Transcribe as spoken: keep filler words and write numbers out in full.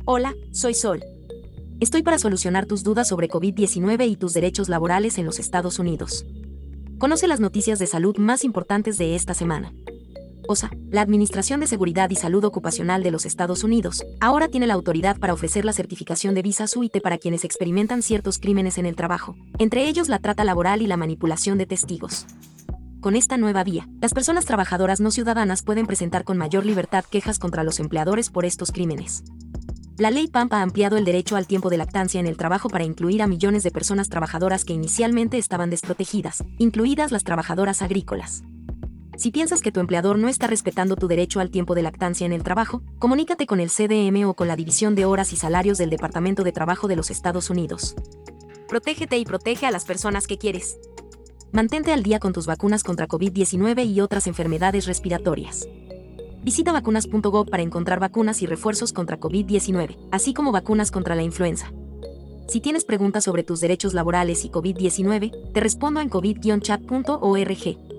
Hola, soy Sol. Estoy para solucionar tus dudas sobre COVID diecinueve y tus derechos laborales en los Estados Unidos. Conoce las noticias de salud más importantes de esta semana. O S A, la Administración de Seguridad y Salud Ocupacional de los Estados Unidos, ahora tiene la autoridad para ofrecer la certificación de visa suite para quienes experimentan ciertos crímenes en el trabajo, entre ellos la trata laboral y la manipulación de testigos. Con esta nueva vía, las personas trabajadoras no ciudadanas pueden presentar con mayor libertad quejas contra los empleadores por estos crímenes. La ley P A M P ha ampliado el derecho al tiempo de lactancia en el trabajo para incluir a millones de personas trabajadoras que inicialmente estaban desprotegidas, incluidas las trabajadoras agrícolas. Si piensas que tu empleador no está respetando tu derecho al tiempo de lactancia en el trabajo, comunícate con el C D M o con la División de Horas y Salarios del Departamento de Trabajo de los Estados Unidos. Protégete y protege a las personas que quieres. Mantente al día con tus vacunas contra COVID diecinueve y otras enfermedades respiratorias. Visita vacunas punto gov para encontrar vacunas y refuerzos contra COVID diecinueve, así como vacunas contra la influenza. Si tienes preguntas sobre tus derechos laborales y COVID diecinueve, te respondo en covid guion chat punto org.